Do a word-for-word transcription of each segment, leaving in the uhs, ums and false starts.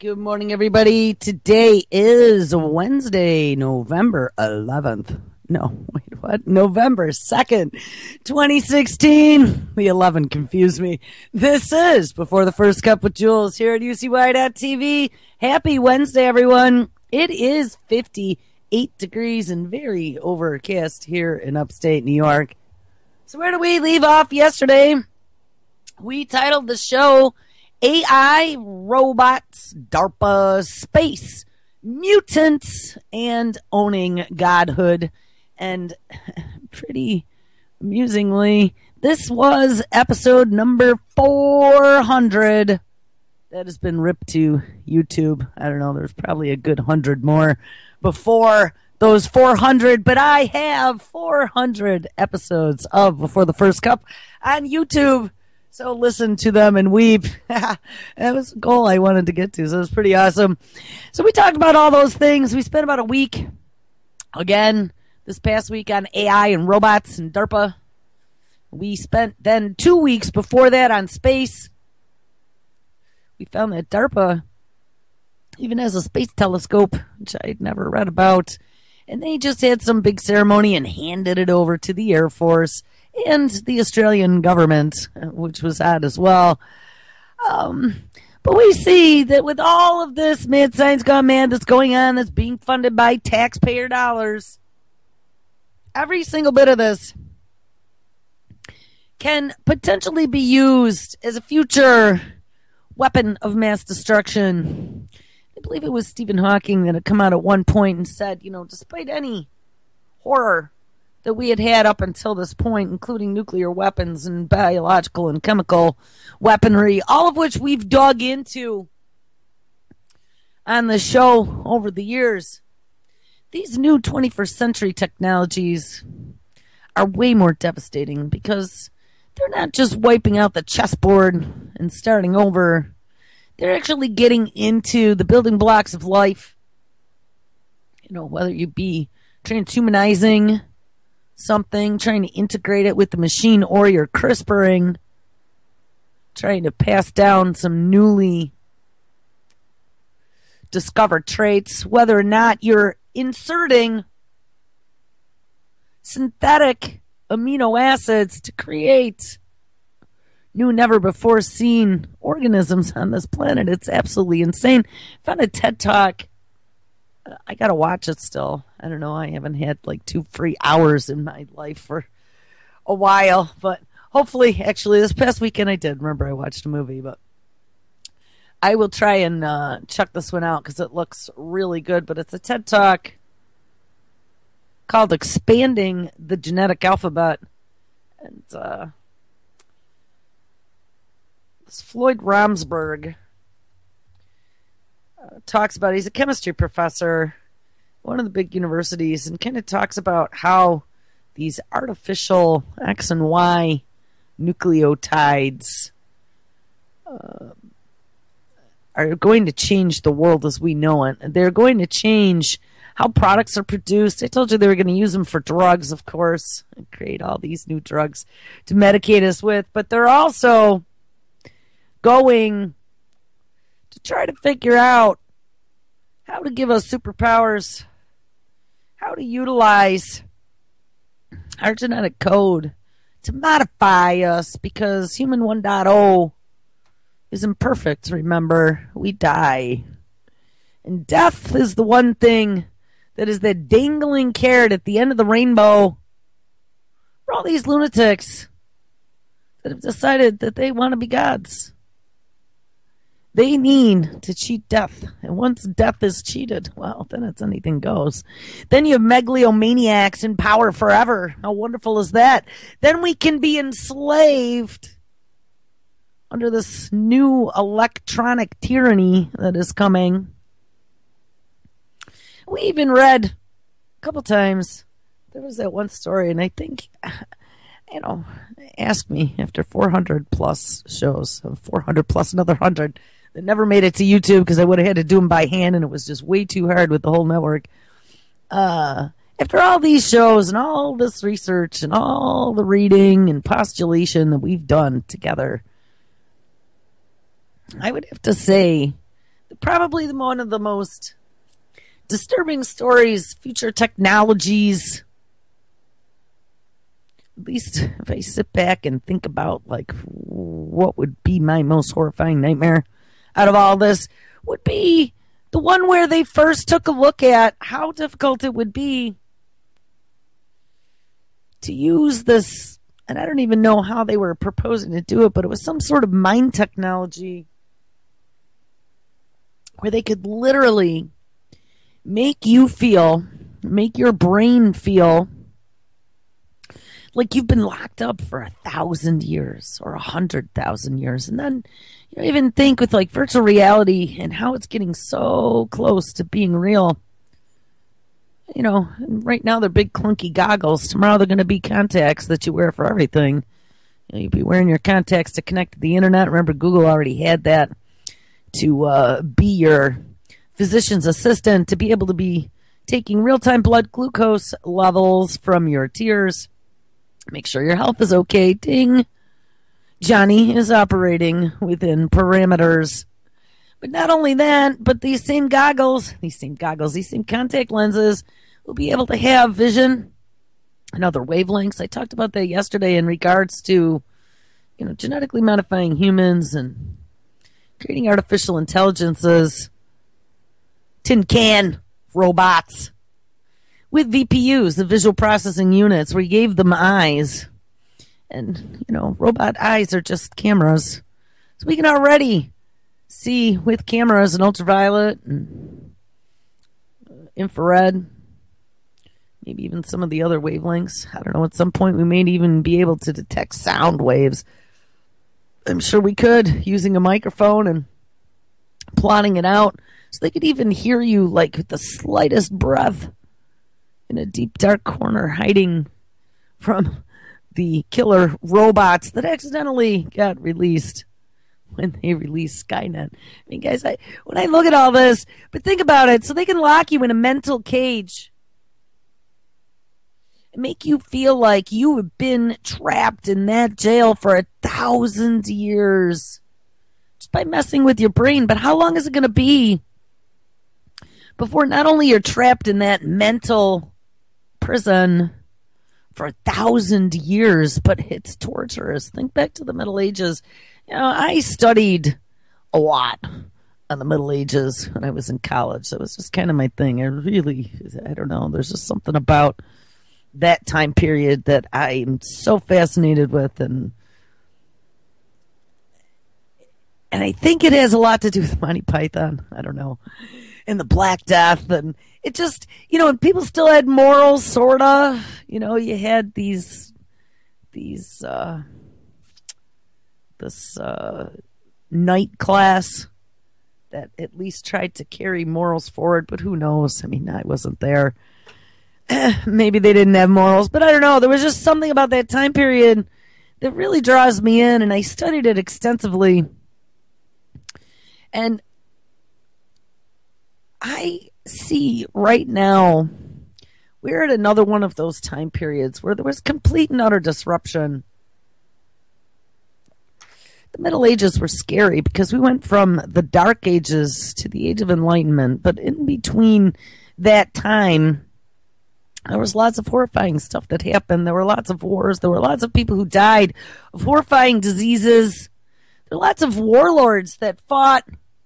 Good morning, everybody. Today is Wednesday, November eleventh. No, wait, what? November second, twenty sixteen. The eleven confused me. This is Before the First Cup with Jules here at U C Y dot T V. Happy Wednesday, everyone. It is fifty-eight degrees and very overcast here in upstate New York. So where do we leave off yesterday? We titled the show A I, Robots, DARPA, Space, Mutants, and Owning Godhood. And pretty amusingly, this was episode number four hundred that has been ripped to YouTube. I don't know, there's probably a good hundred more before those four hundred, but I have four hundred episodes of Before the First Cup on YouTube. So listen to them and weep. That was a goal I wanted to get to, so it was pretty awesome. So we talked about all those things. We spent about a week, again, this past week on A I and robots and DARPA. We spent then two weeks before that on space. We found that DARPA even has a space telescope, which I'd never read about. And they just had some big ceremony and handed it over to the Air Force and the Australian government, which was odd as well. Um, but we see that with all of this mad science gone mad that's going on, that's being funded by taxpayer dollars, every single bit of this can potentially be used as a future weapon of mass destruction. I believe it was Stephen Hawking that had come out at one point and said, you know, despite any horror that we had had up until this point, including nuclear weapons and biological and chemical weaponry, all of which we've dug into on the show over the years, these new twenty-first century technologies are way more devastating because they're not just wiping out the chessboard and starting over. They're actually getting into the building blocks of life. You know, whether you be transhumanizing something, trying to integrate it with the machine, or you're CRISPRing, trying to pass down some newly discovered traits, whether or not you're inserting synthetic amino acids to create new, never before seen organisms on this planet. It's absolutely insane. I found a TED Talk. I gotta watch it still. I don't know. I haven't had like two free hours in my life for a while, but hopefully, actually, this past weekend I did. Remember, I watched a movie, but I will try and uh, check this one out because it looks really good. But it's a TED Talk called "Expanding the Genetic Alphabet," and uh, it's Floyd Ramsberg. Uh, talks about, he's a chemistry professor, one of the big universities, and kind of talks about how these artificial X and Y nucleotides uh, are going to change the world as we know it. They're going to change how products are produced. I told you they were going to use them for drugs, of course, and create all these new drugs to medicate us with, but they're also going to try to figure out how to give us superpowers, how to utilize our genetic code to modify us, because human one point oh is imperfect. Remember, we die. And death is the one thing that is the dangling carrot at the end of the rainbow for all these lunatics that have decided that they want to be gods. They need to cheat death. And once death is cheated, well, then it's anything goes. Then you have megalomaniacs in power forever. How wonderful is that? Then we can be enslaved under this new electronic tyranny that is coming. We even read a couple times, there was that one story, and I think, you know, ask me after four hundred plus shows, four hundred plus another one hundred, that never made it to YouTube because I would have had to do them by hand, and it was just way too hard with the whole network. Uh, after all these shows and all this research and all the reading and postulation that we've done together, I would have to say probably the one of the most disturbing stories, future technologies. At least if I sit back and think about like what would be my most horrifying nightmare out of all this, would be the one where they first took a look at how difficult it would be to use this, and I don't even know how they were proposing to do it, but it was some sort of mind technology where they could literally make you feel, make your brain feel like you've been locked up for a thousand years or a hundred thousand years. And then you know, even think with like virtual reality and how it's getting so close to being real. You know, right now they're big clunky goggles. Tomorrow they're going to be contacts that you wear for everything. You know, you'll be wearing your contacts to connect to the internet. Remember, Google already had that to uh, be your physician's assistant, to be able to be taking real-time blood glucose levels from your tears. Make sure your health is okay. Ding. Johnny is operating within parameters. But not only that, but these same goggles, these same goggles, these same contact lenses will be able to have vision and other wavelengths. I talked about that yesterday in regards to, you know, genetically modifying humans and creating artificial intelligences, tin can robots with V P Us, the visual processing units, where you gave them eyes. And, you know, robot eyes are just cameras. So we can already see with cameras and ultraviolet and infrared, maybe even some of the other wavelengths. I don't know, at some point we may even be able to detect sound waves. I'm sure we could, using a microphone and plotting it out. So they could even hear you like with the slightest breath in a deep dark corner hiding from the killer robots that accidentally got released when they released Skynet. I mean, guys, I, when I look at all this, but think about it, so they can lock you in a mental cage and make you feel like you have been trapped in that jail for a thousand years just by messing with your brain. But how long is it going to be before not only you're trapped in that mental prison for a thousand years, but it's torturous? Think back to the Middle Ages. You know, I studied a lot on the Middle Ages when I was in college. That was just kind of my thing. I really, I don't know, there's just something about that time period that I'm so fascinated with, and and I think it has a lot to do with Monty Python. I don't know. And the Black Death, and it just, you know, and people still had morals, sorta. You know, you had these, these, uh, this uh, night class that at least tried to carry morals forward, but who knows? I mean, I wasn't there. Maybe they didn't have morals, but I don't know. There was just something about that time period that really draws me in, and I studied it extensively. And I see right now we're at another one of those time periods where there was complete and utter disruption. The Middle Ages were scary because we went from the Dark Ages to the Age of Enlightenment, but in between that time, there was lots of horrifying stuff that happened. There were lots of wars. There were lots of people who died of horrifying diseases. There were lots of warlords that fought.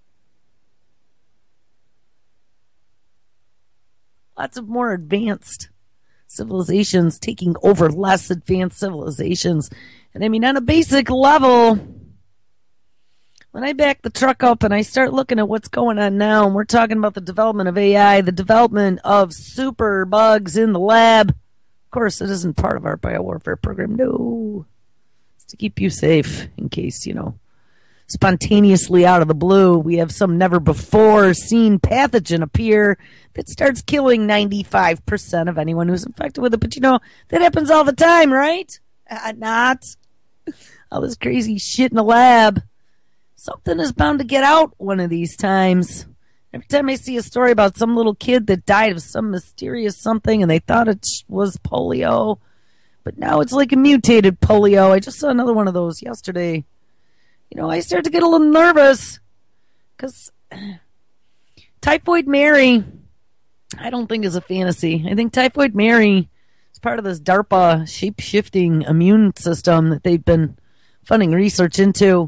Lots of more advanced civilizations taking over less advanced civilizations. And I mean, on a basic level, when I back the truck up and I start looking at what's going on now, and we're talking about the development of A I, the development of super bugs in the lab. Of course, it isn't part of our biowarfare program. No. It's to keep you safe in case, you know, spontaneously out of the blue, we have some never before seen pathogen appear that starts killing ninety-five percent of anyone who's infected with it. But you know, that happens all the time, right? Uh, not. All this crazy shit in the lab. Something is bound to get out one of these times. Every time I see a story about some little kid that died of some mysterious something and they thought it was polio, but now it's like a mutated polio. I just saw another one of those yesterday. You know, I start to get a little nervous because Typhoid Mary, I don't think is a fantasy. I think Typhoid Mary is part of this DARPA shape-shifting immune system that they've been funding research into.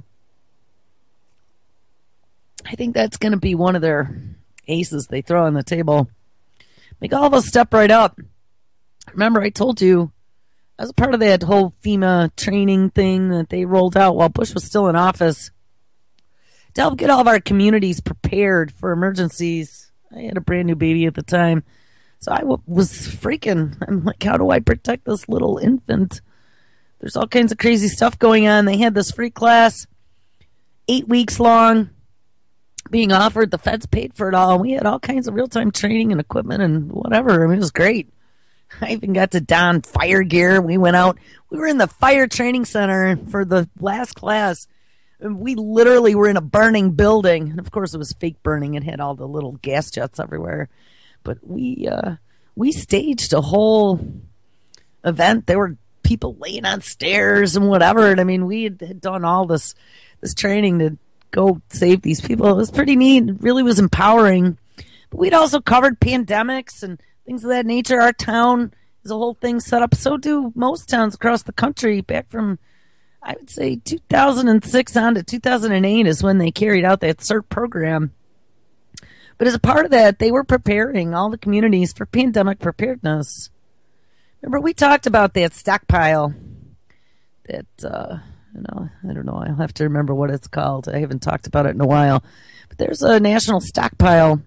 I think that's going to be one of their aces they throw on the table. Make all of us step right up. Remember, I told you, as a part of that whole FEMA training thing that they rolled out while Bush was still in office, to help get all of our communities prepared for emergencies. I had a brand new baby at the time, so I w- was freaking. I'm like, how do I protect this little infant? There's all kinds of crazy stuff going on. They had this free class, eight weeks long, being offered. The feds paid for it all. We had all kinds of real-time training and equipment and whatever. I mean, it was great. I even got to don fire gear. We went out. We were in the fire training center for the last class. And we literally were in a burning building. And, of course, it was fake burning. It had all the little gas jets everywhere. But we uh, we staged a whole event. There were people laying on stairs and whatever. And, I mean, we had done all this this training to go save these people. It was pretty neat. It really was empowering. But we'd also covered pandemics and things of that nature. Our town is a whole thing set up. So do most towns across the country. Back from, I would say, two thousand six on to two thousand eight is when they carried out that CERT program. But as a part of that, they were preparing all the communities for pandemic preparedness. Remember, we talked about that stockpile. That, uh, you know, I don't know. I'll have to remember what it's called. I haven't talked about it in a while. But there's a national stockpile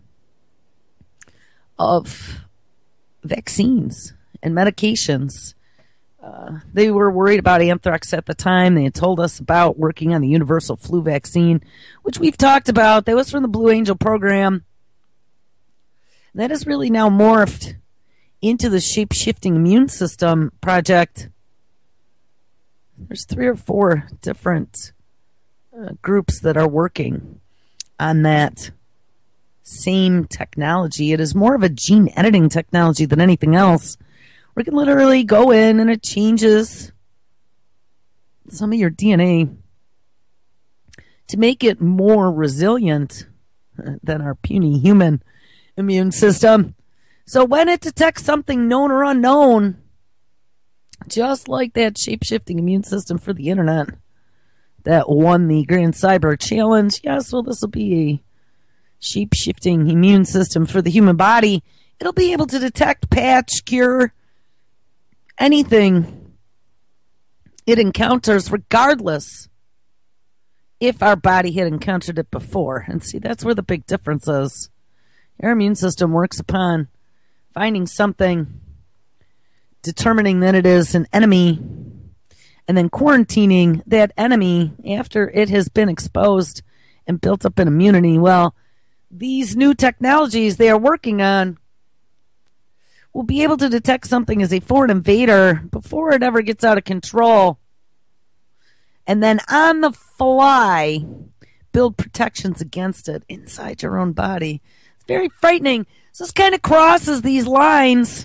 of vaccines and medications. Uh, they were worried about anthrax at the time. They had told us about working on the universal flu vaccine, which we've talked about. That was from the Blue Angel program. And that has really now morphed into the shape-shifting immune system project. There's three or four different uh, groups that are working on that same technology. It is more of a gene editing technology than anything else. We can literally go in and it changes some of your D N A to make it more resilient than our puny human immune system. So when it detects something known or unknown, just like that shape-shifting immune system for the internet that won the Grand Cyber Challenge, yes, well, this will be a shape-shifting immune system for the human body. It'll be able to detect, patch, cure anything it encounters, regardless if our body had encountered it before. And see, that's where the big difference is. Our immune system works upon finding something, determining that it is an enemy, and then quarantining that enemy after it has been exposed and built up an immunity. Well, these new technologies they are working on will be able to detect something as a foreign invader before it ever gets out of control. And then on the fly, build protections against it inside your own body. It's very frightening. So this kind of crosses these lines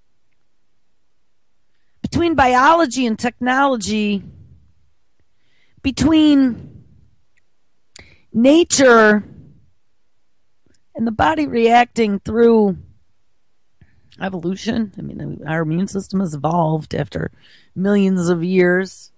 between biology and technology, between nature and the body reacting through evolution. I mean, our immune system has evolved after millions of years.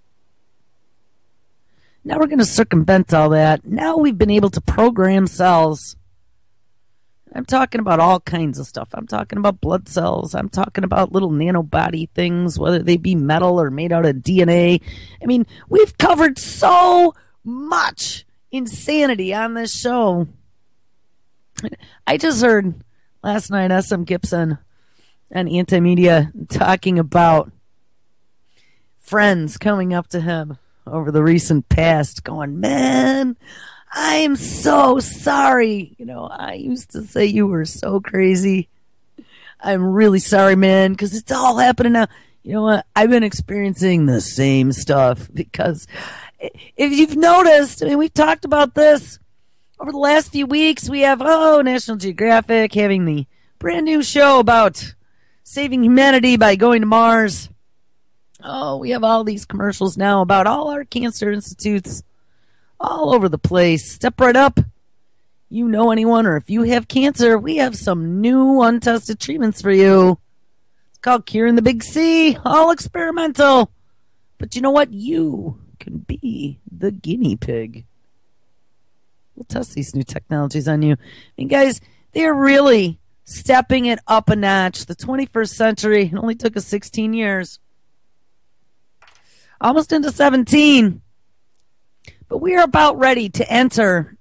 Now we're going to circumvent all that. Now we've been able to program cells. I'm talking about all kinds of stuff. I'm talking about blood cells. I'm talking about little nanobody things, whether they be metal or made out of D N A. I mean, we've covered so much insanity on this show. I just heard last night S M Gibson on Anti-Media talking about friends coming up to him over the recent past going, man, I am so sorry. You know, I used to say you were so crazy. I'm really sorry, man, because it's all happening now. You know what? I've been experiencing the same stuff because if you've noticed, I mean, we've talked about this over the last few weeks. We have, oh, National Geographic having the brand new show about saving humanity by going to Mars. Oh, we have all these commercials now about all our cancer institutes all over the place. Step right up you know anyone, or if you have cancer, we have some new untested treatments for you. It's called Curing the Big C, all experimental. But you know what? You can be the guinea pig. We'll test these new technologies on you. I mean, guys, they're really stepping it up a notch. The twenty-first century, it only took us sixteen years. Almost into seventeen. But we are about ready to enter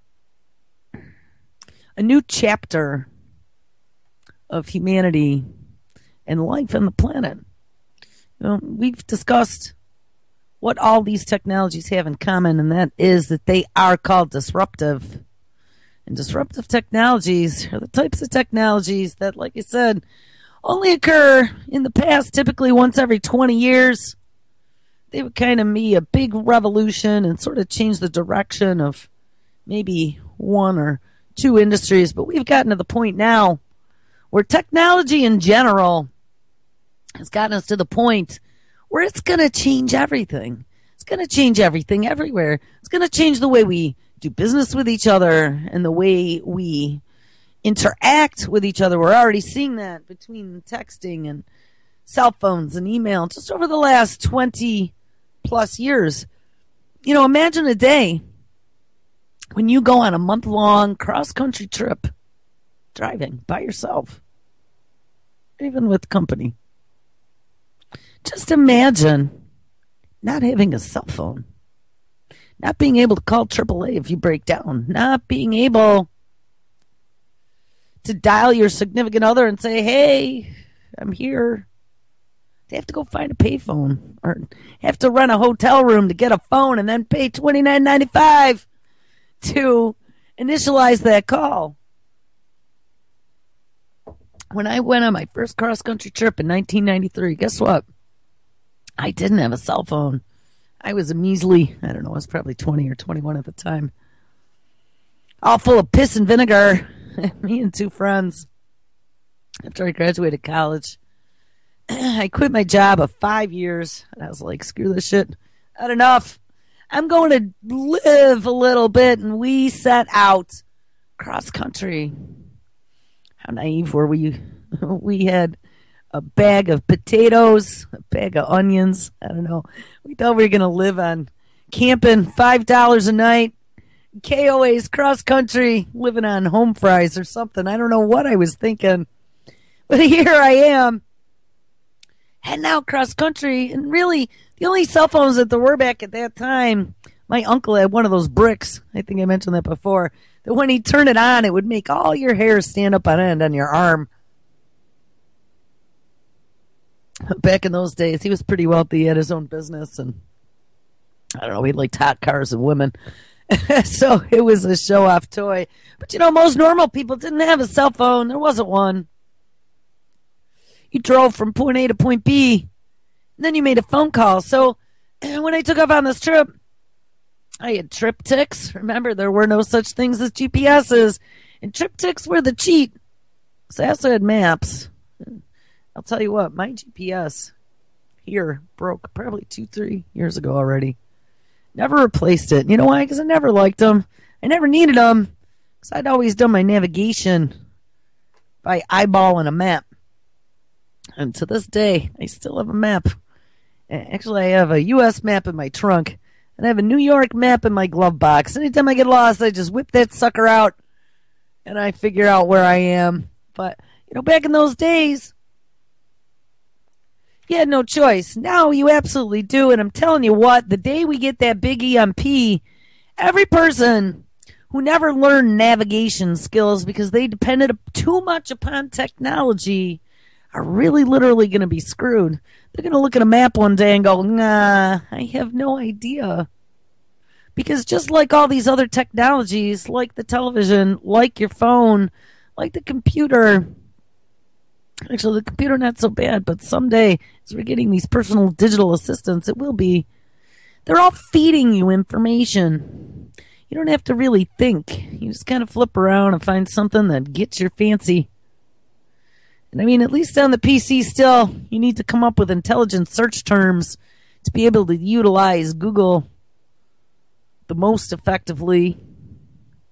a new chapter of humanity and life on the planet. You know, we've discussed what all these technologies have in common, and that is that they are called disruptive. And disruptive technologies are the types of technologies that, like I said, only occur in the past, typically once every twenty years. They would kind of be a big revolution and sort of change the direction of maybe one or two industries. But we've gotten to the point now where technology in general has gotten us to the point where it's going to change everything. It's going to change everything everywhere. It's going to change the way we do business with each other and the way we interact with each other. We're already seeing that between texting and cell phones and email just over the last twenty plus years. You know, imagine a day when you go on a month-long cross-country trip driving by yourself, even with company. Just imagine not having a cell phone, not being able to call triple A if you break down, not being able to dial your significant other and say, hey, I'm here. They have to go find a payphone or have to rent a hotel room to get a phone and then pay twenty-nine ninety-five to initialize that call. When I went on my first cross-country trip in nineteen ninety-three, guess what? I didn't have a cell phone. I was a measly, I don't know, I was probably twenty or twenty-one at the time. All full of piss and vinegar. Me and two friends. After I graduated college, I quit my job of five years. And I was like, screw this shit. Not enough. I'm going to live a little bit. And we set out cross country. How naive were we? We had a bag of potatoes, a bag of onions. I don't know. We thought we were going to live on camping, five dollars a night, K O A's cross country, living on home fries or something. I don't know what I was thinking. But here I am, heading out cross country. And really, the only cell phones that there were back at that time, my uncle had one of those bricks. I think I mentioned that before. That when he turned it on, it would make all your hair stand up on end on your arm. Back in those days, he was pretty wealthy. He had his own business, and I don't know, he liked hot cars and women. So it was a show-off toy. But, you know, most normal people didn't have a cell phone. There wasn't one. You drove from point A to point B, and then you made a phone call. So when I took off on this trip, I had triptychs. Remember, there were no such things as G P S's, and triptychs were the cheat. So I also had maps. I'll tell you what, my G P S here broke probably two, three years ago already. Never replaced it. You know why? Because I never liked them. I never needed them because I'd always done my navigation by eyeballing a map. And to this day, I still have a map. Actually, I have a U S map in my trunk, and I have a New York map in my glove box. Anytime I get lost, I just whip that sucker out, and I figure out where I am. But, you know, back in those days, you had no choice. Now you absolutely do, and I'm telling you what, the day we get that big E M P, every person who never learned navigation skills because they depended too much upon technology are really literally going to be screwed. They're going to look at a map one day and go, nah, I have no idea. Because just like all these other technologies, like the television, like your phone, like the computer, actually the computer not so bad, but someday as we're getting these personal digital assistants, it will be, they're all feeding you information. You don't have to really think. You just kind of flip around and find something that gets your fancy. And I mean, at least on the P C still, you need to come up with intelligent search terms to be able to utilize Google the most effectively.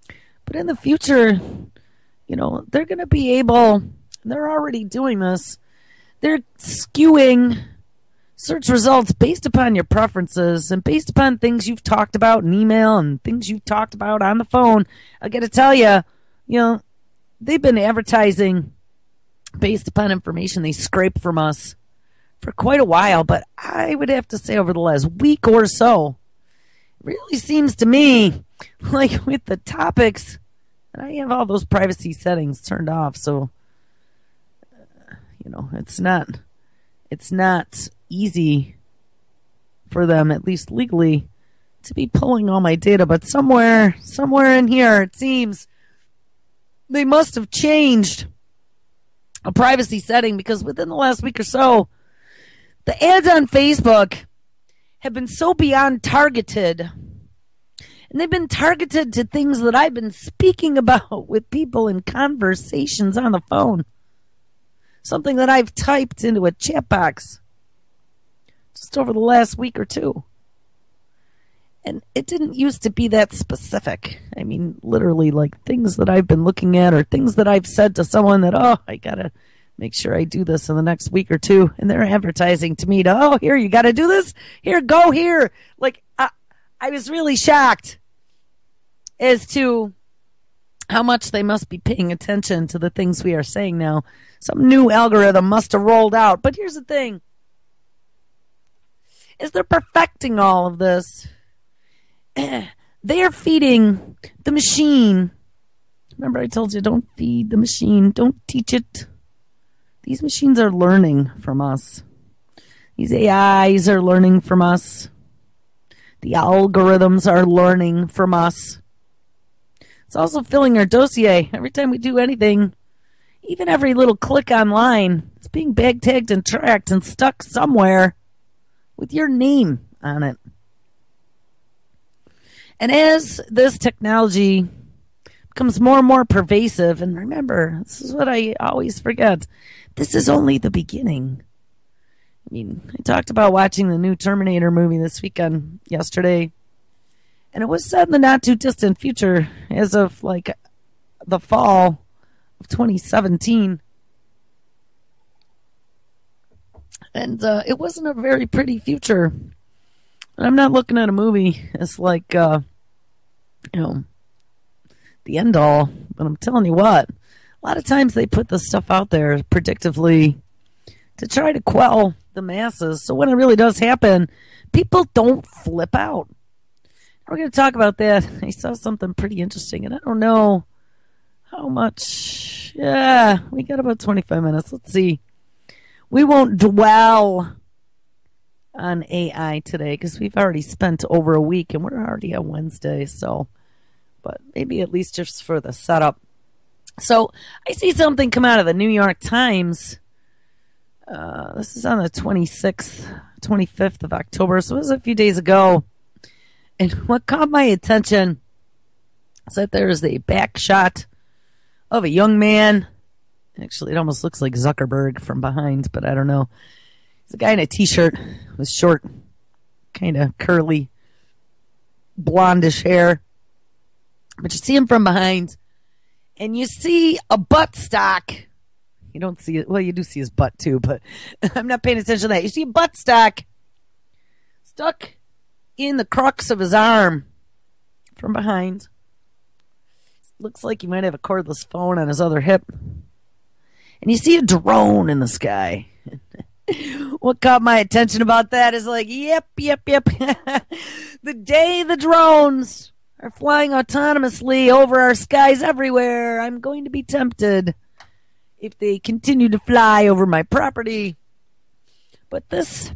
But in the future, you know, they're going to be able, they're already doing this, they're skewing search results based upon your preferences and based upon things you've talked about in email and things you've talked about on the phone. I got to tell you, you know, they've been advertising based upon information they scrape from us for quite a while, but I would have to say over the last week or so, it really seems to me like with the topics, and I have all those privacy settings turned off, so, uh, you know, it's not, it's not easy for them, at least legally, to be pulling all my data, but somewhere, somewhere in here, it seems they must have changed a privacy setting, because within the last week or so, the ads on Facebook have been so beyond targeted, and they've been targeted to things that I've been speaking about with people in conversations on the phone. Something that I've typed into a chat box just over the last week or two. And it didn't used to be that specific. I mean, literally, like things that I've been looking at or things that I've said to someone that, oh, I got to make sure I do this in the next week or two. And they're advertising to me to, oh, here, you got to do this. Here, go here. Like, I, I was really shocked as to how much they must be paying attention to the things we are saying now. Some new algorithm must have rolled out. But here's the thing. Is they're perfecting all of this. They are feeding the machine. Remember I told you, don't feed the machine. Don't teach it. These machines are learning from us. These A Is are learning from us. The algorithms are learning from us. It's also filling our dossier. Every time we do anything, even every little click online, it's being bag tagged and tracked and stuck somewhere with your name on it. And as this technology becomes more and more pervasive, and remember, this is what I always forget, this is only the beginning. I mean, I talked about watching the new Terminator movie this weekend, yesterday, and it was set in the not too distant future, as of like the fall of twenty seventeen. And uh, it wasn't a very pretty future. And I'm not looking at a movie as like, uh, you know, the end all. But I'm telling you what, a lot of times they put this stuff out there predictively to try to quell the masses. So when it really does happen, people don't flip out. We're going to talk about that. I saw something pretty interesting, and I don't know how much. Yeah, we got about twenty-five minutes. Let's see. We won't dwell on A I today because we've already spent over a week and we're already on Wednesday. So, but maybe at least just for the setup. So I see something come out of the New York Times. Uh, this is on the twenty-sixth, twenty-fifth of October. So it was a few days ago. And what caught my attention is that there is a back shot of a young man. Actually, it almost looks like Zuckerberg from behind, but I don't know. He's a guy in a t-shirt with short, kind of curly, blondish hair. But you see him from behind, and you see a butt stock. You don't see it. Well, you do see his butt, too, but I'm not paying attention to that. You see a butt stock stuck in the crux of his arm from behind. Looks like he might have a cordless phone on his other hip. And you see a drone in the sky. What caught my attention about that is like, yep, yep, yep. The day the drones are flying autonomously over our skies everywhere, I'm going to be tempted if they continue to fly over my property. But this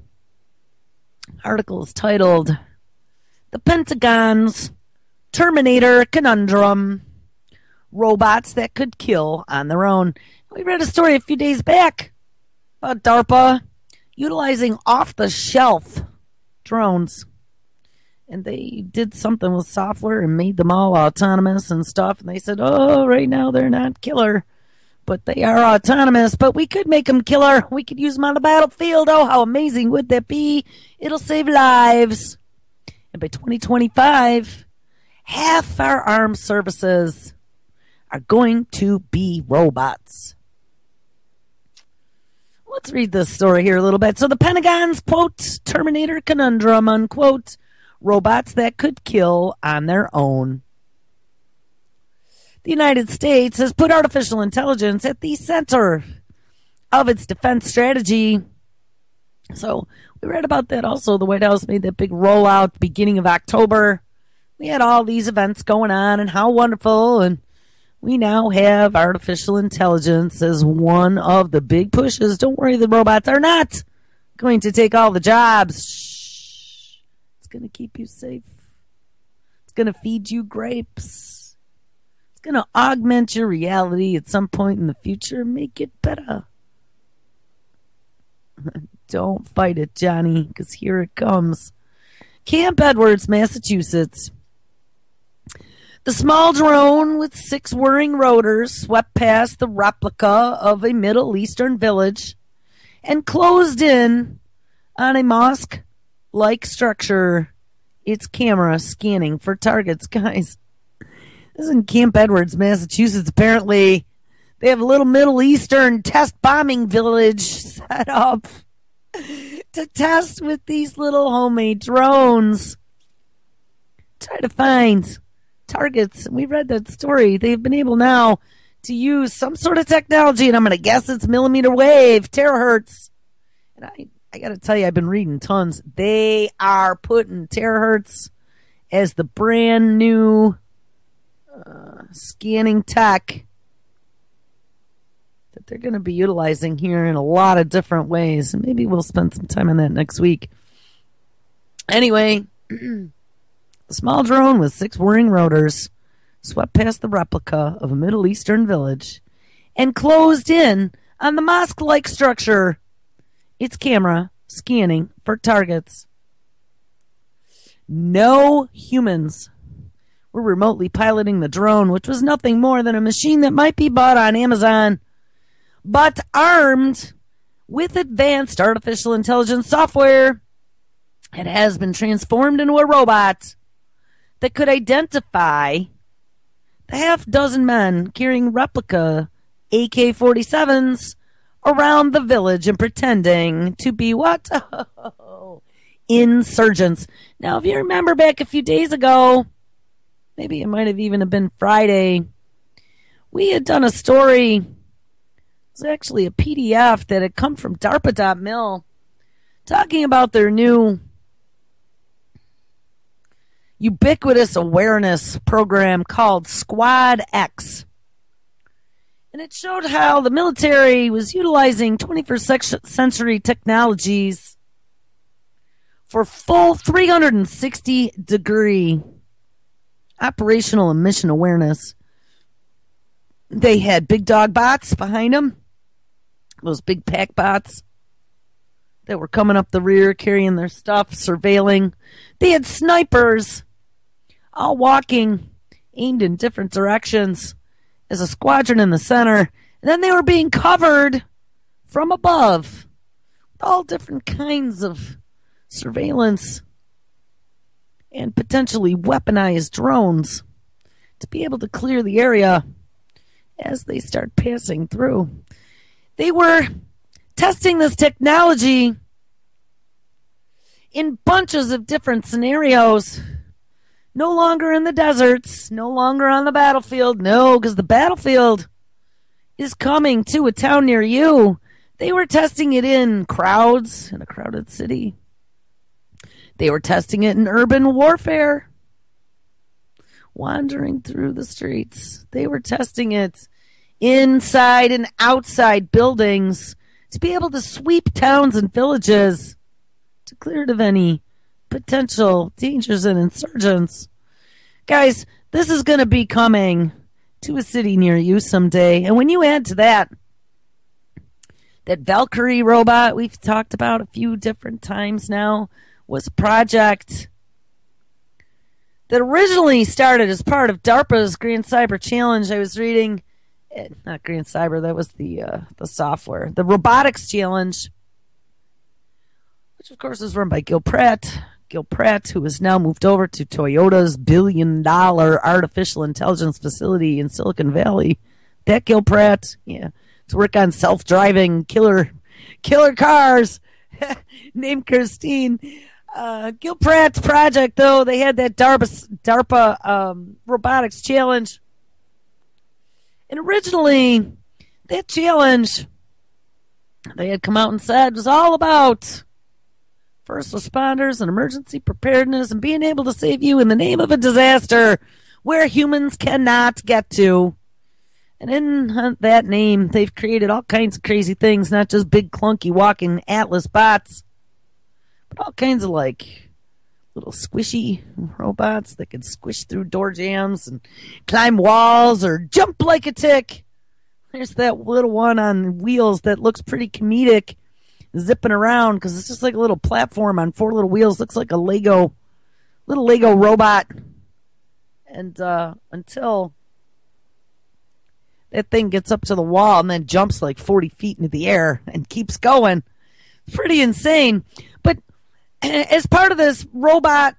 article is titled, The Pentagon's Terminator Conundrum, Robots That Could Kill on Their Own. We read a story a few days back about DARPA utilizing off-the-shelf drones. And they did something with software and made them all autonomous and stuff. And they said, oh, right now they're not killer, but they are autonomous. But we could make them killer. We could use them on the battlefield. Oh, how amazing would that be? It'll save lives. And by twenty twenty-five, half our armed services are going to be robots. Let's read this story here a little bit. So the Pentagon's, quote, Terminator conundrum, unquote, robots that could kill on their own. The United States has put artificial intelligence at the center of its defense strategy. So we read about that also. The White House made that big rollout beginning of October. We had all these events going on and how wonderful. And we now have artificial intelligence as one of the big pushes. Don't worry, the robots are not going to take all the jobs. Shh. It's going to keep you safe. It's going to feed you grapes. It's going to augment your reality at some point in the future and make it better. Don't fight it, Johnny, because here it comes. Camp Edwards, Massachusetts. The small drone with six whirring rotors swept past the replica of a Middle Eastern village and closed in on a mosque-like structure, its camera scanning for targets. Guys, this is in Camp Edwards, Massachusetts. Apparently, they have a little Middle Eastern test bombing village set up to test with these little homemade drones. Try to find targets. We read that story. They've been able now to use some sort of technology, and I'm going to guess it's millimeter wave, terahertz. And I, I got to tell you, I've been reading tons. They are putting terahertz as the brand new uh, scanning tech that they're going to be utilizing here in a lot of different ways. And maybe we'll spend some time on that next week. Anyway, the small drone with six whirring rotors swept past the replica of a Middle Eastern village and closed in on the mosque-like structure, its camera scanning for targets. No humans were remotely piloting the drone, which was nothing more than a machine that might be bought on Amazon, but armed with advanced artificial intelligence software. It has been transformed into a robot that could identify the half dozen men carrying replica A K forty-sevens around the village and pretending to be what? Oh, insurgents. Now, if you remember back a few days ago, maybe it might have even have been Friday, we had done a story. It was actually a P D F that had come from DARPA dot mil talking about their new ubiquitous awareness program called Squad X. And it showed how the military was utilizing twenty-first century technologies for full three hundred sixty degree operational and mission awareness. They had big dog bots behind them, those big pack bots that were coming up the rear, carrying their stuff, surveilling. They had snipers all walking, aimed in different directions, as a squadron in the center. And then they were being covered from above with all different kinds of surveillance and potentially weaponized drones to be able to clear the area as they start passing through. They were testing this technology in bunches of different scenarios. No longer in the deserts, no longer on the battlefield. No, because the battlefield is coming to a town near you. They were testing it in crowds in a crowded city. They were testing it in urban warfare, wandering through the streets. They were testing it inside and outside buildings to be able to sweep towns and villages to clear it of any potential dangers and insurgents. Guys, this is going to be coming to a city near you someday. And when you add to that, that Valkyrie robot we've talked about a few different times now was a project that originally started as part of DARPA's Grand Cyber Challenge. I was reading, not Grand Cyber, that was the uh, the software, the Robotics Challenge, which of course is run by Gil Pratt. Gil Pratt, who has now moved over to Toyota's billion dollar artificial intelligence facility in Silicon Valley. That Gil Pratt, yeah, to work on self-driving killer killer cars. Named Christine. Uh, Gil Pratt's project, though, they had that DARPA, DARPA um, robotics challenge. And originally, that challenge, they had come out and said, was all about first responders and emergency preparedness and being able to save you in the name of a disaster where humans cannot get to. And in that name, they've created all kinds of crazy things, not just big, clunky, walking Atlas bots, but all kinds of, like, little squishy robots that can squish through door jams and climb walls or jump like a tick. There's that little one on wheels that looks pretty comedic, zipping around because it's just like a little platform on four little wheels. Looks like a Lego, little Lego robot. And uh, until that thing gets up to the wall and then jumps like forty feet into the air and keeps going. Pretty insane. But as part of this robot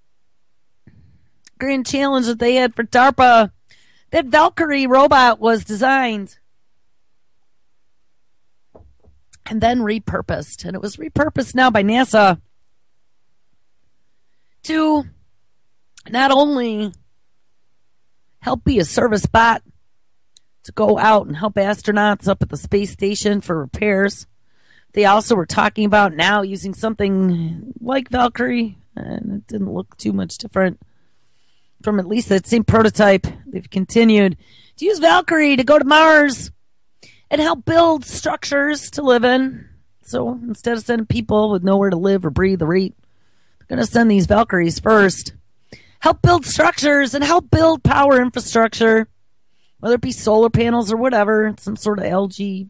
grand challenge that they had for DARPA, that Valkyrie robot was designed and then repurposed. And it was repurposed now by NASA to not only help be a service bot to go out and help astronauts up at the space station for repairs. They also were talking about now using something like Valkyrie, and it didn't look too much different from at least that same prototype. They've continued to use Valkyrie to go to Mars and help build structures to live in. So instead of sending people with nowhere to live or breathe or eat, they're going to send these Valkyries first. Help build structures and help build power infrastructure, whether it be solar panels or whatever, some sort of algae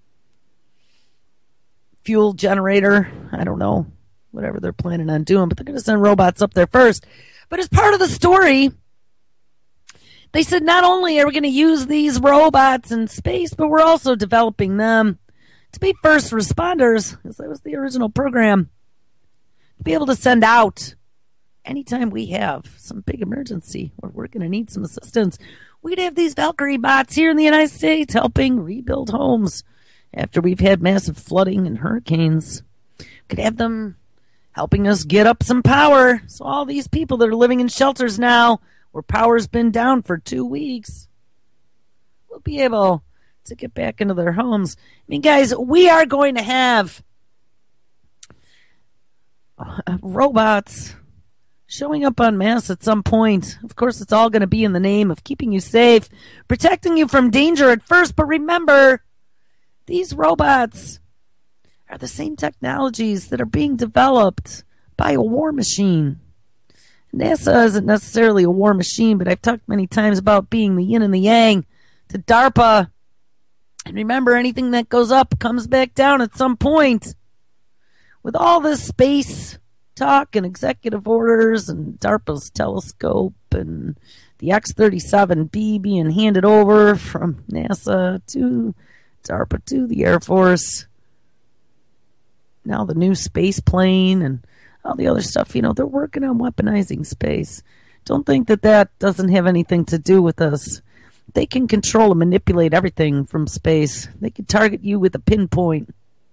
fuel generator. I don't know, whatever they're planning on doing, but they're going to send robots up there first. But as part of the story, they said not only are we going to use these robots in space, but we're also developing them to be first responders, because that was the original program, to be able to send out anytime we have some big emergency or we're going to need some assistance. We'd have these Valkyrie bots here in the United States helping rebuild homes after we've had massive flooding and hurricanes. Could have them helping us get up some power. So all these people that are living in shelters now where power's been down for two weeks will be able to get back into their homes. I mean, guys, we are going to have robots showing up en masse at some point. Of course, it's all going to be in the name of keeping you safe, protecting you from danger at first. But remember, these robots are the same technologies that are being developed by a war machine. NASA isn't necessarily a war machine, but I've talked many times about being the yin and the yang to DARPA. And remember, anything that goes up comes back down at some point. With all this space talk and executive orders and DARPA's telescope and the X thirty-seven B being handed over from NASA to DARPA to the Air Force, now the new space plane and all the other stuff, you know, they're working on weaponizing space. Don't think that that doesn't have anything to do with us. They can control and manipulate everything from space. They can target you with a pinpoint.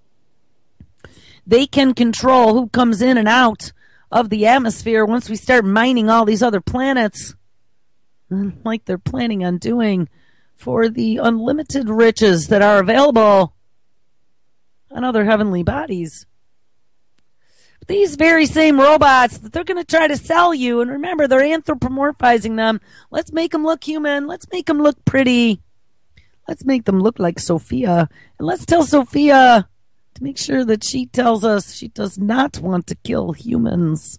They can control who comes in and out of the atmosphere once we start mining all these other planets, like they're planning on doing for the unlimited riches that are available on other heavenly bodies. These very same robots that they're going to try to sell you, and remember, they're anthropomorphizing them. Let's make them look human. Let's make them look pretty. Let's make them look like Sophia. And let's tell Sophia to make sure that she tells us she does not want to kill humans.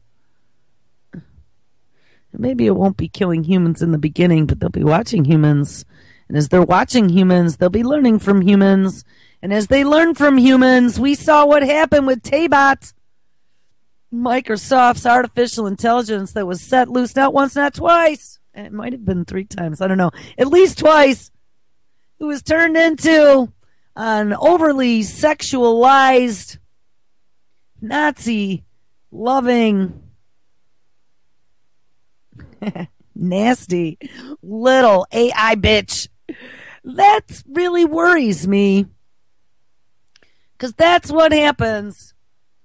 Maybe it won't be killing humans in the beginning, but they'll be watching humans. And as they're watching humans, they'll be learning from humans. And as they learn from humans, we saw what happened with Taybot, Microsoft's artificial intelligence that was set loose not once, not twice. And it might have been three times. I don't know. At least twice. It was turned into an overly sexualized, Nazi-loving Nasty little A I bitch. That really worries me. Because that's what happens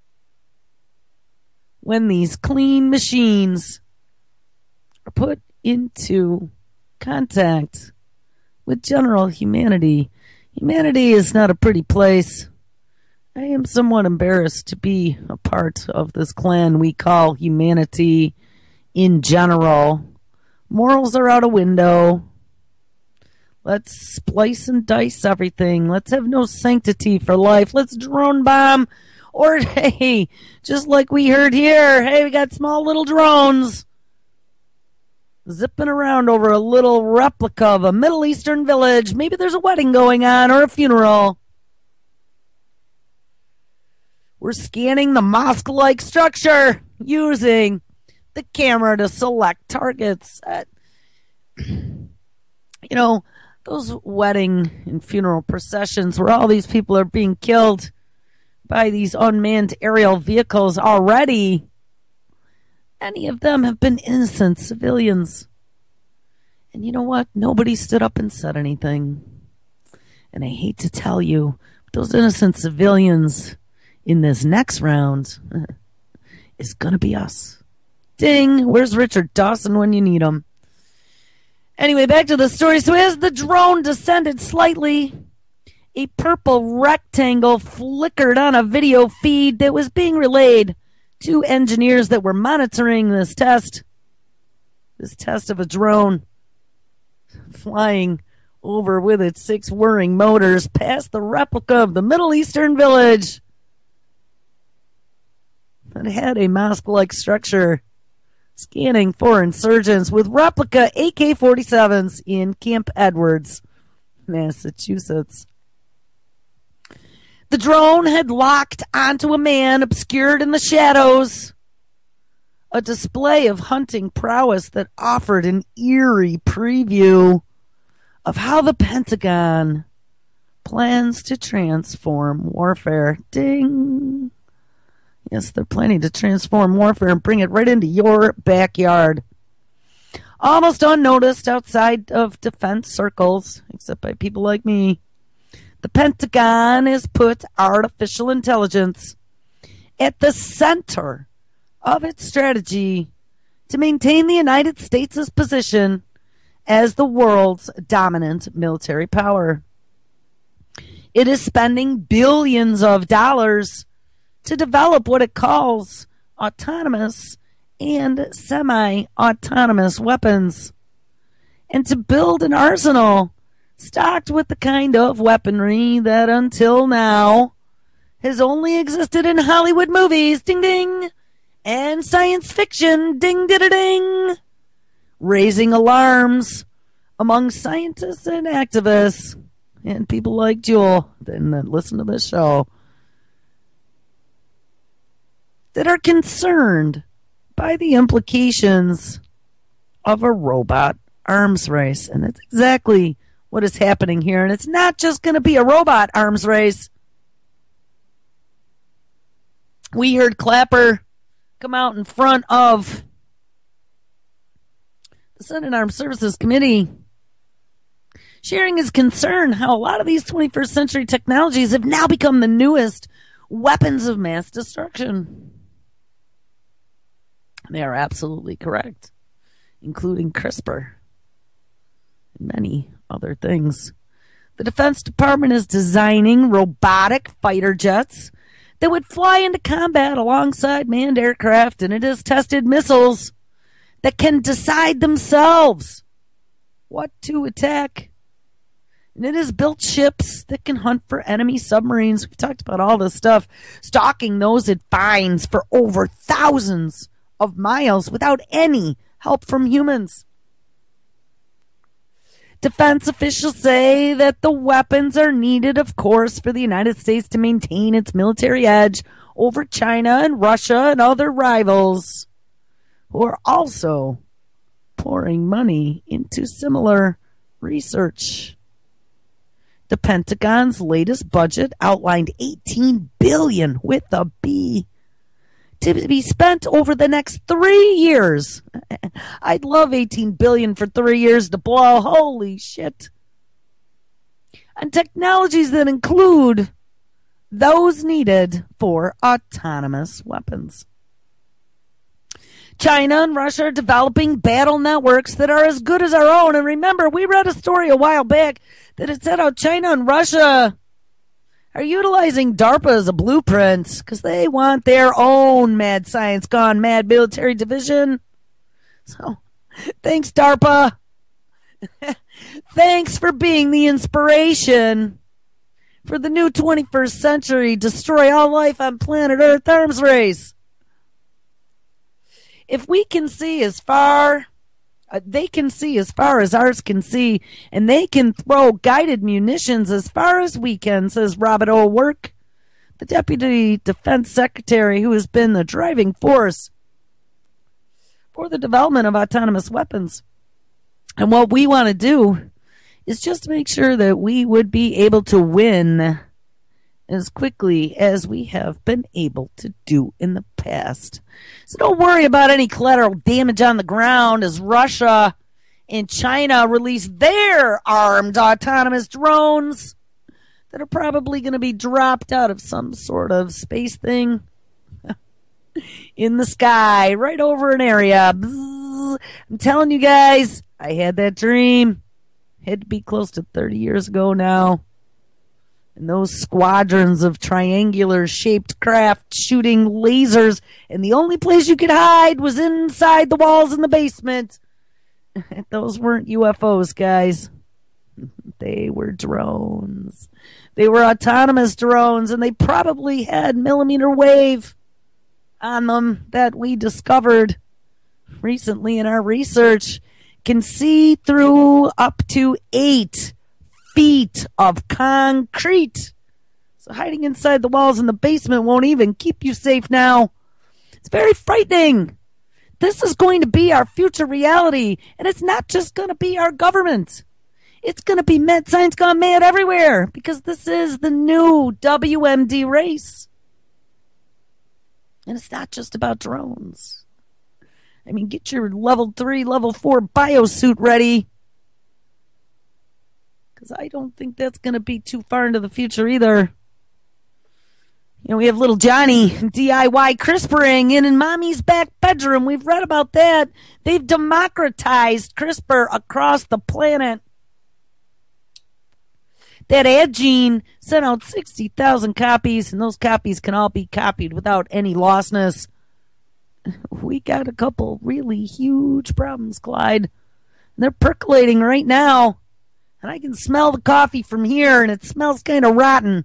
when these clean machines are put into contact with general humanity. Humanity is not a pretty place. I am somewhat embarrassed to be a part of this clan we call humanity in general. Morals are out a window. Let's splice and dice everything. Let's have no sanctity for life. Let's drone bomb. Or, hey, just like we heard here, hey, we got small little drones zipping around over a little replica of a Middle Eastern village. Maybe there's a wedding going on or a funeral. We're scanning the mosque-like structure using the camera to select targets. Uh, you know, those wedding and funeral processions where all these people are being killed by these unmanned aerial vehicles already. Many of them have been innocent civilians. And you know what? Nobody stood up and said anything. And I hate to tell you, but those innocent civilians in this next round is going to be us. Ding! Where's Richard Dawson when you need him? Anyway, back to the story. So as the drone descended slightly, a purple rectangle flickered on a video feed that was being relayed to engineers that were monitoring this test. This test of a drone flying over with its six whirring motors past the replica of the Middle Eastern village that had a mosque-like structure, scanning for insurgents with replica A K forty-sevens in Camp Edwards, Massachusetts. The drone had locked onto a man obscured in the shadows, a display of hunting prowess that offered an eerie preview of how the Pentagon plans to transform warfare. Ding! Yes, they're planning to transform warfare and bring it right into your backyard. Almost unnoticed outside of defense circles, except by people like me, the Pentagon has put artificial intelligence at the center of its strategy to maintain the United States' position as the world's dominant military power. It is spending billions of dollars to develop what it calls autonomous and semi-autonomous weapons, and to build an arsenal stocked with the kind of weaponry that until now has only existed in Hollywood movies, ding ding, and science fiction, ding ding ding, raising alarms among scientists and activists and people like Jewel that listen to this show that are concerned by the implications of a robot arms race. And that's exactly what is happening here. And it's not just going to be a robot arms race. We heard Clapper come out in front of the Senate Armed Services Committee, sharing his concern how a lot of these twenty-first century technologies have now become the newest weapons of mass destruction. They are absolutely correct, including CRISPR and many other things. The Defense Department is designing robotic fighter jets that would fly into combat alongside manned aircraft, and it has tested missiles that can decide themselves what to attack. And it has built ships that can hunt for enemy submarines. We've talked about all this stuff, stalking those it finds for over thousands of miles without any help from humans. Defense officials say that the weapons are needed, of course, for the United States to maintain its military edge over China and Russia and other rivals who are also pouring money into similar research. The Pentagon's latest budget outlined eighteen billion dollars with a B to be spent over the next three years I'd love eighteen billion dollars for three years to blow. Holy shit. And technologies that include those needed for autonomous weapons. China and Russia are developing battle networks that are as good as our own. And remember, we read a story a while back that it said how China and Russia are utilizing DARPA as a blueprint because they want their own mad science gone mad military division. So, thanks, DARPA. Thanks for being the inspiration for the new twenty-first century destroy all life on planet Earth arms race. If we can see as far, uh, they can see as far as ours can see, and they can throw guided munitions as far as we can, says Robert O'Rourke, the Deputy Defense Secretary who has been the driving force for the development of autonomous weapons. And what we want to do is just make sure that we would be able to win as quickly as we have been able to do in the past. So don't worry about any collateral damage on the ground as Russia and China release their armed autonomous drones that are probably going to be dropped out of some sort of space thing in the sky right over an area. Bzzz. I'm telling you guys, I had that dream. Had to be close to thirty years ago now. And those squadrons of triangular-shaped craft shooting lasers, and the only place you could hide was inside the walls in the basement. Those weren't U F Os, guys. They were drones. They were autonomous drones, and they probably had millimeter wave on them that we discovered recently in our research. Can see through up to eight feet of concrete. So hiding inside the walls in the basement won't even keep you safe now. It's very frightening. This is going to be our future reality, and it's not just going to be our government. It's going to be mad science gone mad everywhere because this is the new W M D race. And it's not just about drones. I mean, get your level three, level four biosuit ready. Because I don't think that's going to be too far into the future either. You know, we have little Johnny D I Y CRISPRing in in mommy's back bedroom. We've read about that. They've democratized CRISPR across the planet. That ad gene sent out sixty thousand copies, and those copies can all be copied without any lostness. We got a couple really huge problems, Clyde. And they're percolating right now. And I can smell the coffee from here, and it smells kind of rotten.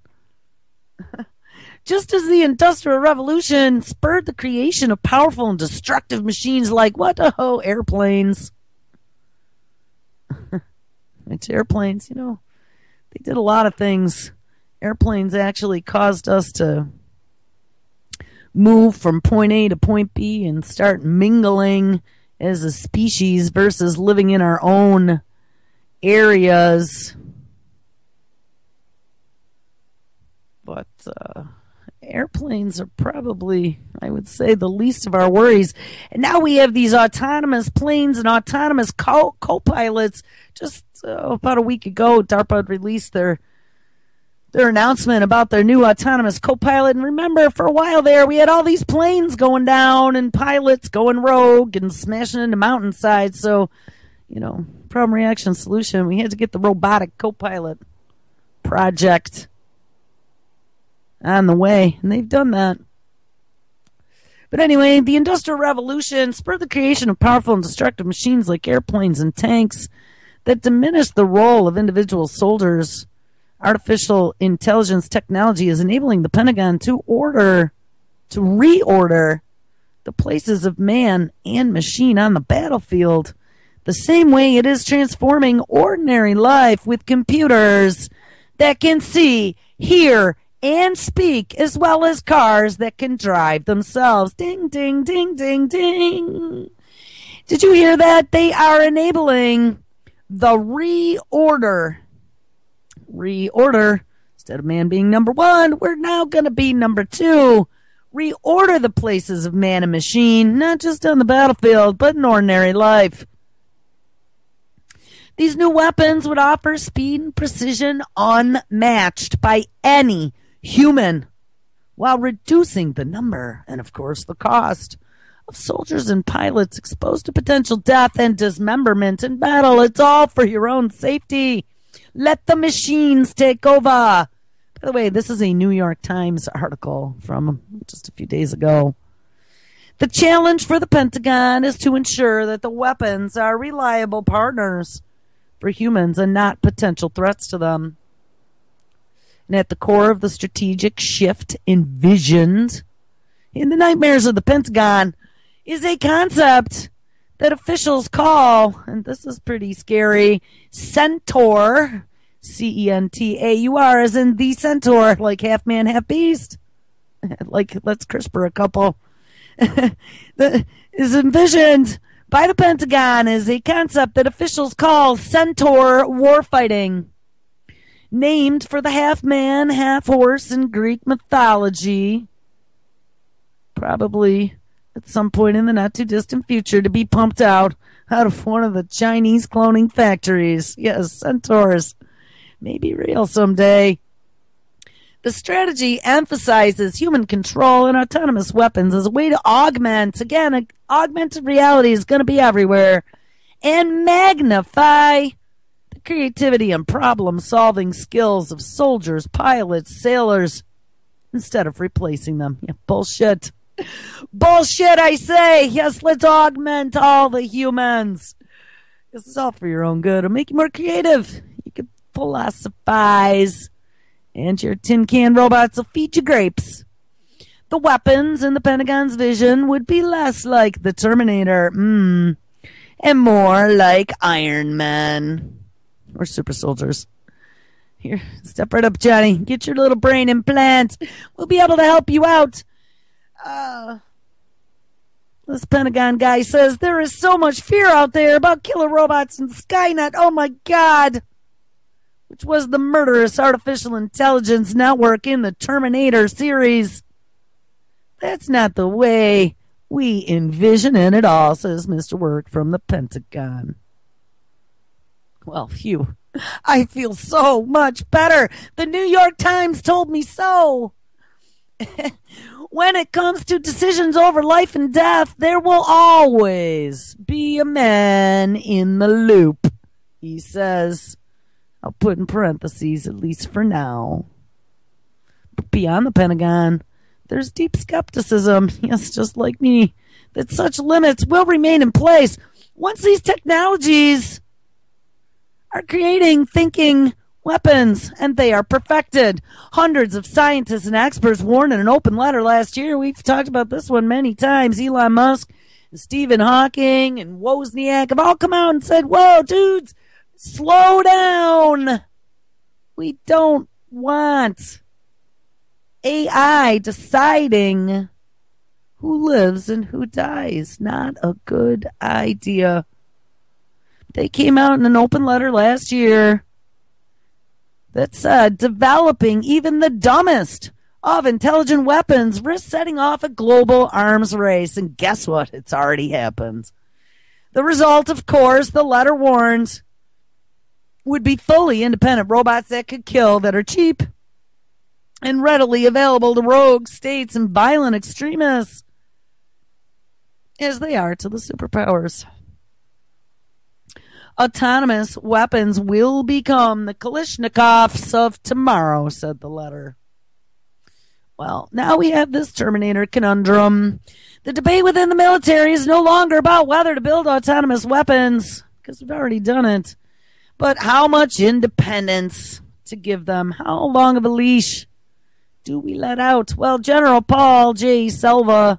Just as the Industrial Revolution spurred the creation of powerful and destructive machines like, what, oh, airplanes. It's airplanes, you know. They did a lot of things. Airplanes actually caused us to move from point A to point B and start mingling as a species versus living in our own areas. But uh, airplanes are probably, I would say, the least of our worries. And now we have these autonomous planes and autonomous co- co-pilots. Just uh, about a week ago, DARPA released their their announcement about their new autonomous co-pilot. And remember, for a while there, we had all these planes going down and pilots going rogue and smashing into mountainsides. So, you know, problem, reaction, solution. We had to get the robotic co-pilot project on the way, and they've done that. But anyway, the Industrial Revolution spurred the creation of powerful and destructive machines like airplanes and tanks that diminished the role of individual soldiers. Artificial intelligence technology is enabling the Pentagon to order, to reorder the places of man and machine on the battlefield, the same way it is transforming ordinary life with computers that can see, hear, and speak, as well as cars that can drive themselves. Ding, ding, ding, ding, ding. Did you hear that? They are enabling the reorder. Reorder. Instead of man being number one, we're now going to be number two. reorder the places of man and machine, not just on the battlefield, but in ordinary life. These new weapons would offer speed and precision unmatched by any human, while reducing the number and, of course, the cost of soldiers and pilots exposed to potential death and dismemberment in battle. It's all for your own safety. Let the machines take over. By the way, this is a New York Times article from just a few days ago. The challenge for the Pentagon is to ensure that the weapons are reliable partners for humans and not potential threats to them. And at the core of the strategic shift envisioned in the nightmares of the Pentagon is a concept that officials call, and this is pretty scary, Centaur, C E N T A U R, as in the Centaur, like half man, half beast. Like, let's CRISPR a couple. That is envisioned by the Pentagon as a concept that officials call Centaur warfighting, named for the half man, half horse in Greek mythology. Probably at some point in the not too distant future to be pumped out out of one of the Chinese cloning factories. Yes, centaurs may be real someday. The strategy emphasizes human control and autonomous weapons as a way to augment, again, augmented reality is going to be everywhere, and magnify the creativity and problem-solving skills of soldiers, pilots, sailors, instead of replacing them. Yeah, bullshit. Bullshit, I say. Yes, let's augment all the humans. This is all for your own good. It'll make you more creative. You can philosophize. And your tin can robots will feed you grapes. The weapons in the Pentagon's vision would be less like the Terminator, mm, and more like Iron Man. Or super soldiers. Here, step right up, Johnny. Get your little brain implant. We'll be able to help you out. Uh, this Pentagon guy says there is so much fear out there about killer robots and Skynet. Oh my God. Which was the murderous artificial intelligence network in the Terminator series. That's not the way we envision it at all, says Mister Work from the Pentagon. Well, phew. I feel so much better. The New York Times told me so. When it comes to decisions over life and death, there will always be a man in the loop, he says. I'll put in parentheses, at least for now. But beyond the Pentagon, there's deep skepticism, yes, just like me, that such limits will remain in place once these technologies are creating thinking weapons, and they are perfected. Hundreds of scientists and experts warned in an open letter last year. We've talked about this one many times. Elon Musk and Stephen Hawking and Wozniak have all come out and said, whoa, dudes, slow down. We don't want A I deciding who lives and who dies. Not a good idea. They came out in an open letter last year that said developing even the dumbest of intelligent weapons risks setting off a global arms race. And guess what? It's already happened. The result, of course, the letter warns, would be fully independent robots that could kill, that are cheap and readily available to rogue states and violent extremists, as they are to the superpowers. Autonomous weapons will become the Kalashnikovs of tomorrow, said the letter. Well, now we have this Terminator conundrum. The debate within the military is no longer about whether to build autonomous weapons, because we've already done it, but how much independence to give them. How long of a leash do we let out? Well, General Paul J. Selva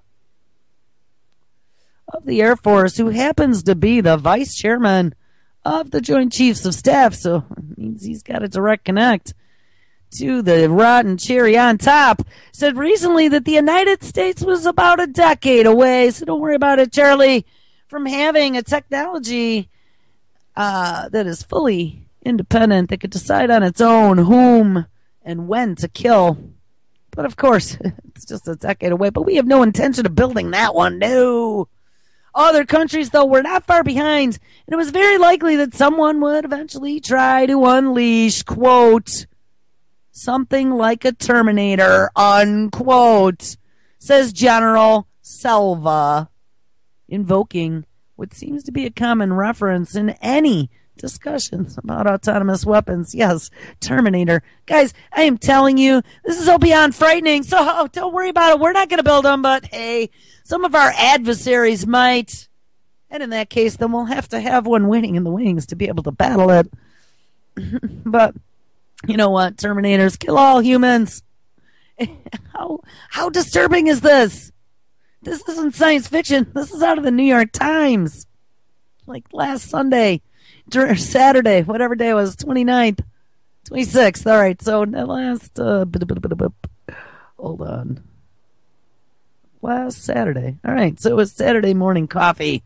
of the Air Force, who happens to be the vice chairman of the Joint Chiefs of Staff, so it means he's got a direct connect to the rotten cherry on top, said recently that the United States was about a decade away, so don't worry about it, Charlie, from having a technology uh, that is fully independent, that could decide on its own whom and when to kill. But of course, it's just a decade away. But we have no intention of building that one. No. Other countries, though, were not far behind. And it was very likely that someone would eventually try to unleash, quote, something like a Terminator, unquote, says General Selva, invoking what seems to be a common reference in any discussions about autonomous weapons. Yes, Terminator. Guys, I am telling you, this is all beyond frightening, so oh, don't worry about it. We're not going to build them, but hey, some of our adversaries might. And in that case, then we'll have to have one waiting in the wings to be able to battle it. But you know what? Terminators kill all humans. How how disturbing is this? This isn't science fiction. This is out of the New York Times. Like last Sunday, Saturday, whatever day it was, twenty-ninth, twenty-sixth. All right, so last, uh, hold on. Last Saturday. All right, so it was Saturday morning coffee.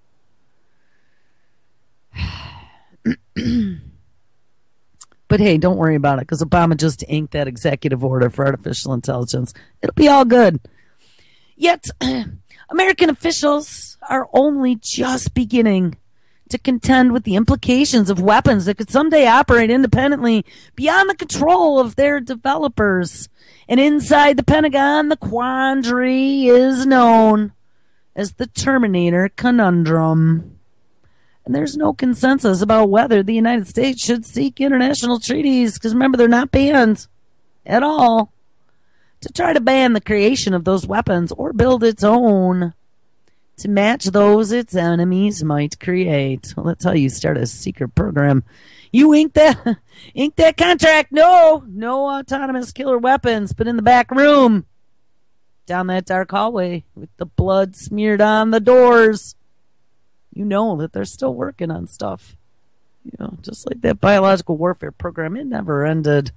But hey, don't worry about it, because Obama just inked that executive order for artificial intelligence. It'll be all good. Yet, American officials are only just beginning to contend with the implications of weapons that could someday operate independently beyond the control of their developers. And inside the Pentagon, the quandary is known as the Terminator conundrum. And there's no consensus about whether the United States should seek international treaties, because remember, they're not banned at all, to try to ban the creation of those weapons or build its own to match those its enemies might create. Well, that's how you start a secret program. You ink that, ink that contract. No, no autonomous killer weapons, but in the back room, down that dark hallway with the blood smeared on the doors, you know that they're still working on stuff. You know, just like that biological warfare program, it never ended.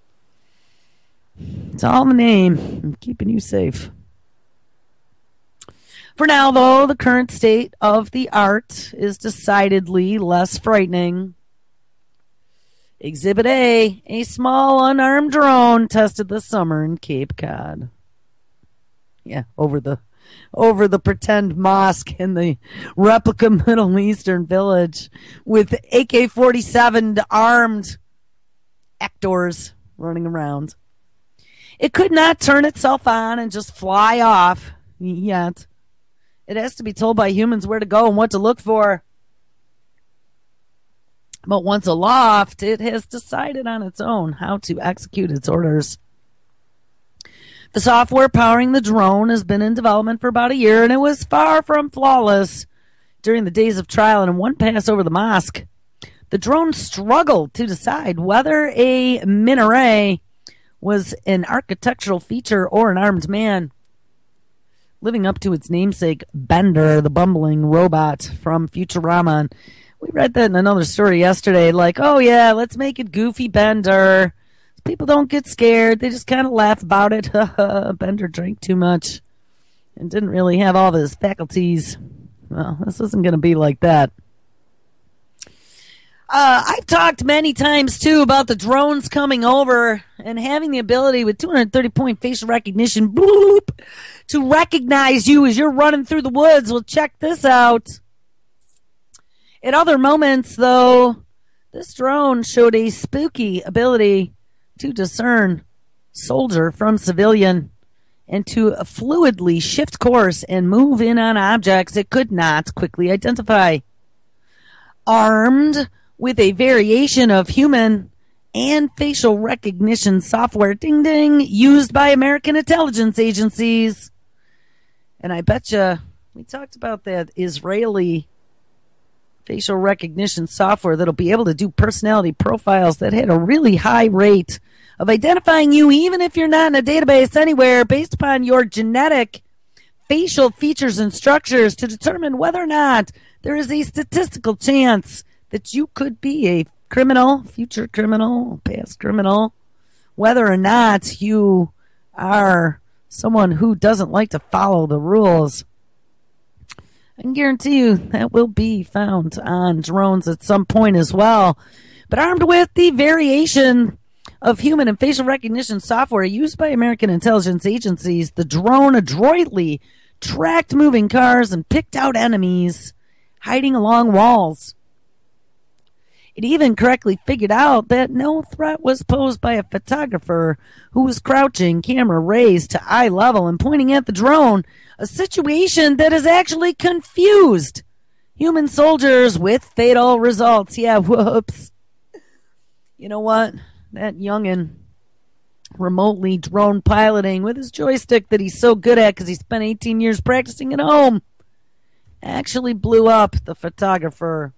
It's all in the name. I'm keeping you safe. For now, though, the current state of the art is decidedly less frightening. Exhibit A, a small unarmed drone tested this summer in Cape Cod. Yeah, over the over the pretend mosque in the replica Middle Eastern village with A K forty-seven armed actors running around. It could not turn itself on and just fly off yet. It has to be told by humans where to go and what to look for. But once aloft, it has decided on its own how to execute its orders. The software powering the drone has been in development for about a year, and it was far from flawless during the days of trial. And in one pass over the mosque, the drone struggled to decide whether a minaret was an architectural feature or an armed man, living up to its namesake, Bender, the bumbling robot from Futurama. And we read that in another story yesterday, like, oh yeah, let's make it Goofy Bender. People don't get scared. They just kind of laugh about it. Bender drank too much and didn't really have all of his faculties. Well, this isn't going to be like that. Uh, I've talked many times, too, about the drones coming over and having the ability with two hundred thirty point facial recognition bloop, to recognize you as you're running through the woods. Well, check this out. At other moments, though, this drone showed a spooky ability to discern soldier from civilian and to fluidly shift course and move in on objects it could not quickly identify. Armed with a variation of human and facial recognition software, ding ding, used by American intelligence agencies. And I bet you we talked about that Israeli facial recognition software that'll be able to do personality profiles that had a really high rate of identifying you, even if you're not in a database anywhere, based upon your genetic facial features and structures, to determine whether or not there is a statistical chance that you could be a criminal, future criminal, past criminal, whether or not you are someone who doesn't like to follow the rules. I can guarantee you that will be found on drones at some point as well. But armed with the variation of human and facial recognition software used by American intelligence agencies, the drone adroitly tracked moving cars and picked out enemies hiding along walls. It even correctly figured out that no threat was posed by a photographer who was crouching, camera raised to eye level and pointing at the drone, a situation that has actually confused human soldiers with fatal results. Yeah, whoops. You know what? That youngin' remotely drone piloting with his joystick that he's so good at because he spent eighteen years practicing at home actually blew up the photographer.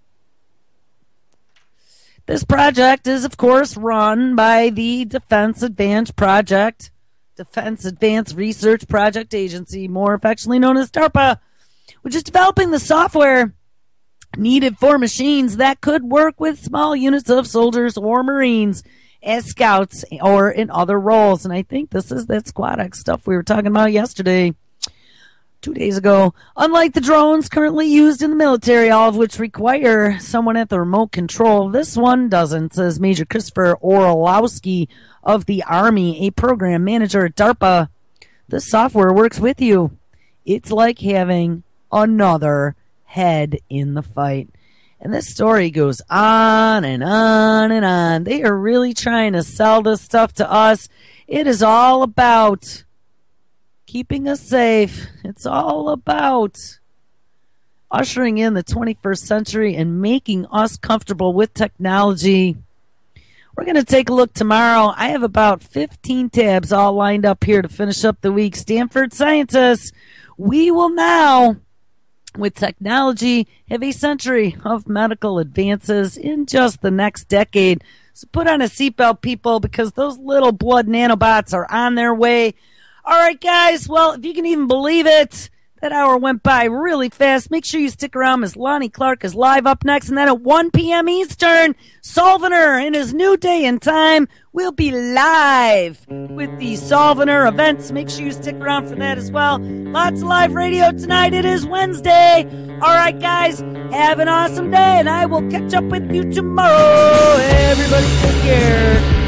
This project is, of course, run by the Defense Advanced Project, Defense Advanced Research Project Agency, more affectionately known as DARPA, which is developing the software needed for machines that could work with small units of soldiers or Marines as scouts or in other roles. And I think this is that Squad X stuff we were talking about yesterday. Two days ago. Unlike the drones currently used in the military, all of which require someone at the remote control, this one doesn't, says Major Christopher Orlowski of the Army, a program manager at DARPA. This software works with you. It's like having another head in the fight. And this story goes on and on and on. They are really trying to sell this stuff to us. It is all about keeping us safe. It's all about ushering in the twenty-first century and making us comfortable with technology. We're going to take a look tomorrow. I have about fifteen tabs all lined up here to finish up the week. Stanford scientists, we will now, with technology, have a century of medical advances in just the next decade. So put on a seatbelt, people, because those little blood nanobots are on their way. All right, guys. Well, if you can even believe it, that hour went by really fast. Make sure you stick around. Miss Lonnie Clark is live up next. And then at one p.m. Eastern, Solvener in his new day and time will be live with the Solvener events. Make sure you stick around for that as well. Lots of live radio tonight. It is Wednesday. All right, guys. Have an awesome day, and I will catch up with you tomorrow. Everybody take care.